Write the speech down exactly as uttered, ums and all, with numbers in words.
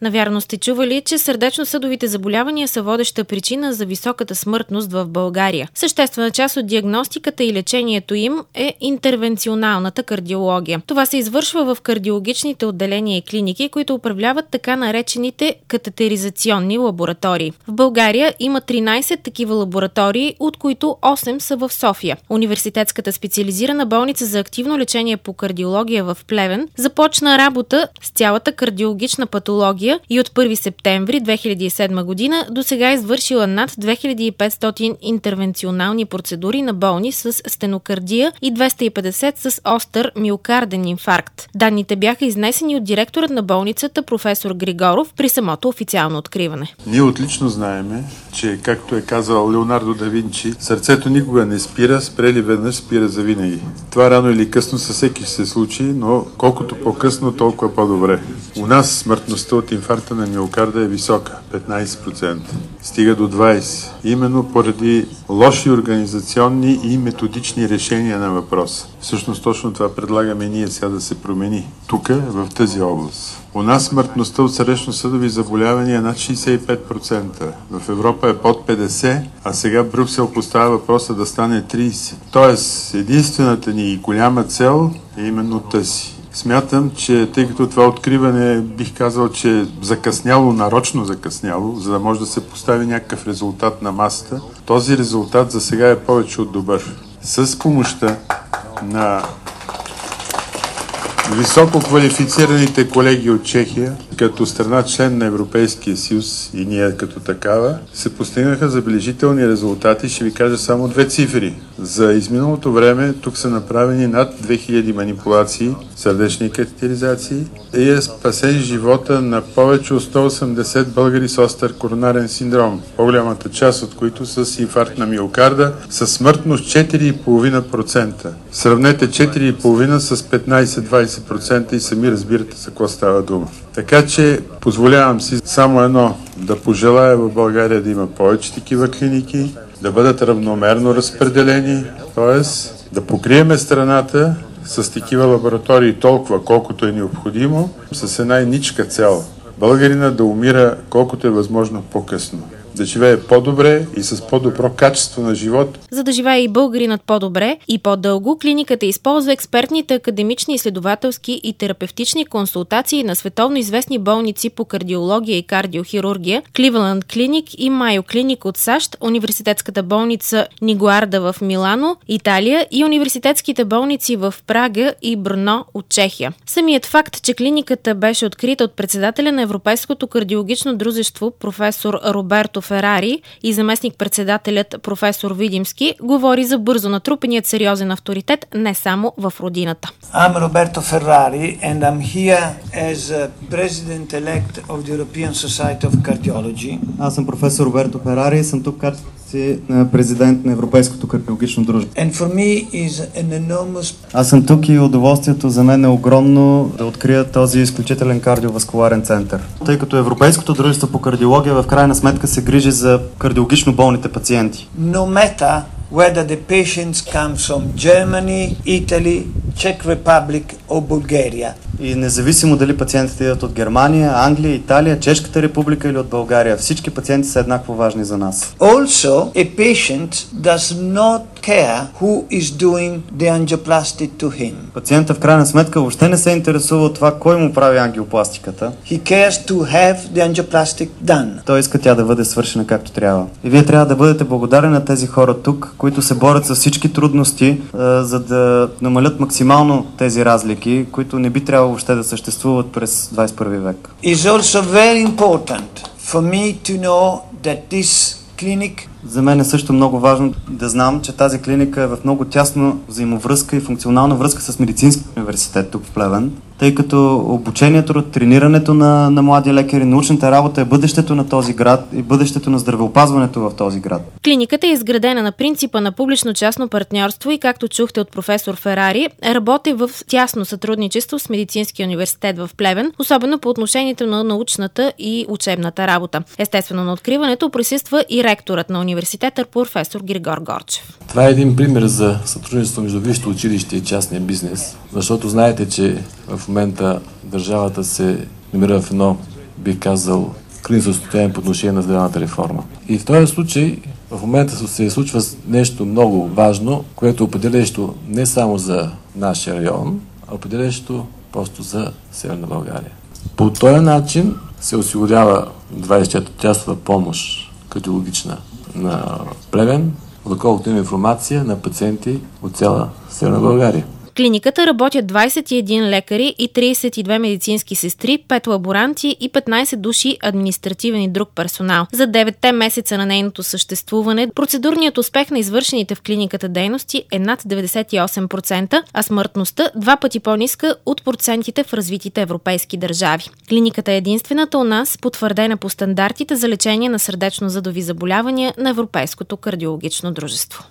Навярно сте чували, че сърдечно-съдовите заболявания са водеща причина за високата смъртност в България. Съществена част от диагностиката и лечението им е интервенционалната кардиология. Това се извършва в кардиологичните отделения и клиники, които управляват така наречените катетеризационни лаборатории. В България има тринайсет такива лаборатории, от които осем са в София. Университетската специализирана болница за активно лечение по кардиология в Плевен започна работа с цялата кардиологична патология и от първи септември две хиляди и седма година до сега извършила над две хиляди и петстотин интервенционални процедури на болни с стенокардия и двеста и петдесет с остър миокарден инфаркт. Данните бяха изнесени от директорът на болницата професор Григоров при самото официално откриване. Ние отлично знаеме, че, както е казал Леонардо да Винчи, сърцето никога не спира, спрели веднъж, спира завинаги. Това рано или късно със всеки ще се случи, но колкото по-късно, толкова по-добре. У нас смъртността от инфаркта на миокарда е висока, петнайсет процента. Стига до двайсет процента. Именно поради лоши организационни и методични решения на въпроса. Всъщност точно това предлагаме ние сега да се промени. Тук, в тази област. У нас смъртността от сърдечно-съдови заболявания е над шейсет и пет процента. В Европа е под петдесет процента, а сега Брюксел поставя въпроса да стане трийсет процента. Тоест, единствената ни и голяма цел е именно тази. Смятам, че тъй като това откриване, бих казал, че е закъсняло, нарочно закъсняло, за да може да се постави някакъв резултат на масата, този резултат за сега е повече от добър. С помощта на високо квалифицираните колеги от Чехия, като страна член на Европейския съюз и ние като такава, се постигнаха забележителни резултати. Ще ви кажа само две цифри. За изминалото време тук са направени над две хиляди манипулации, сърдечни катетеризации и е спасен живота на повече от сто и осемдесет българи с остър коронарен синдром, по-голямата част от които с инфаркт на миокарда, със смъртност четири и пет десети процента. Сравнете четири и пет десети с петнайсет до двайсет процента и сами разбирате за какво става дума. Така че позволявам си само едно, да пожелая в България да има повече такива клиники, да бъдат равномерно разпределени, т.е. да покриеме страната с такива лаборатории толкова, колкото е необходимо, с една ничка цел. Българина да умира колкото е възможно по-късно. Да живее по-добре и с по-добро качество на живот. За да живее и българинът по-добре и по-дълго, клиниката използва експертните академични, изследователски и терапевтични консултации на световно известни болници по кардиология и кардиохирургия, Cleveland Clinic и Mayo Clinic от САЩ, университетската болница Нигуарда в Милано, Италия и университетските болници в Прага и Брно от Чехия. Самият факт, че клиниката беше открита от председателя на Европейското кардиологично дружество професор Роберто Ферари и заместник-председателят професор Видимски, говори за бързо натрупеният сериозен авторитет не само в родината. I'm Roberto Ferrari and I'm here as president-elect of the European Society of Cardiology. Аз съм професор Роберто Ферари и съм тук като президент на Европейското кардиологично дружество. And for me is an enormous... Аз съм тук и удоволствието за мен е огромно да открия този изключителен кардиоваскуларен център. Тъй като Европейското дружество по кардиология в крайна сметка се грижи за кардиологично болните пациенти. No matter whether the patients come from Germany, Italy, Czech Republic or Bulgaria. И независимо дали пациентите идват от Германия, Англия, Италия, Чешката република или от България, всички пациенти са еднакво важни за нас. Also, a patient does not care who is doing the angioplasty to him. Пациентът в крайна сметка въобще не се интересува от това кой му прави ангиопластиката. He cares to have the angioplastic done. Той иска тя да бъде свършена както трябва. И вие трябва да бъдете благодарни на тези хора тук, които се борят с всички трудности, за да намалят максимално тези разлики, които не би трябвало въобще да съществуват през двайсет и първи век. It's also very important for me to know that this clinic. За мен е също много важно да знам, че тази клиника е в много тясна взаимовръзка и функционална връзка с Медицинския университет тук в Плевен, тъй като обучението, тренирането на, на млади лекари, научната работа е бъдещето на този град и бъдещето на здравеопазването в този град. Клиниката е изградена на принципа на публично-частно партньорство и, както чухте от професор Ферари, работи в тясно сътрудничество с Медицинския университет в Плевен, особено по отношението на научната и учебната работа. Естествено, на откриването присъства и ректорът на университета, професор Григор Горчев. Това е един пример за сътрудничество между висшето училище и частния бизнес, защото знаете, че в момента държавата се намира в едно бих казал, кризисно състояние по отношение на здравната реформа. И в този случай в момента се случва нещо много важно, което е определящо не само за нашия район, а определящо просто за Северна България. По този начин се осигурява двадесет и четири часова помощ кардиологична на Плевен, доколкото има информация на пациенти от цяла Северна България. В клиниката работят двадесет и един лекари и тридесет и две медицински сестри, пет лаборанти и петнадесет души административен и друг персонал. За деветте месеца на нейното съществуване процедурният успех на извършените в клиниката дейности е над деветдесет и осем процента, а смъртността два пъти по-ниска от процентите в развитите европейски държави. Клиниката е единствената у нас потвърдена по стандартите за лечение на сърдечно-съдови заболявания на Европейското кардиологично дружество.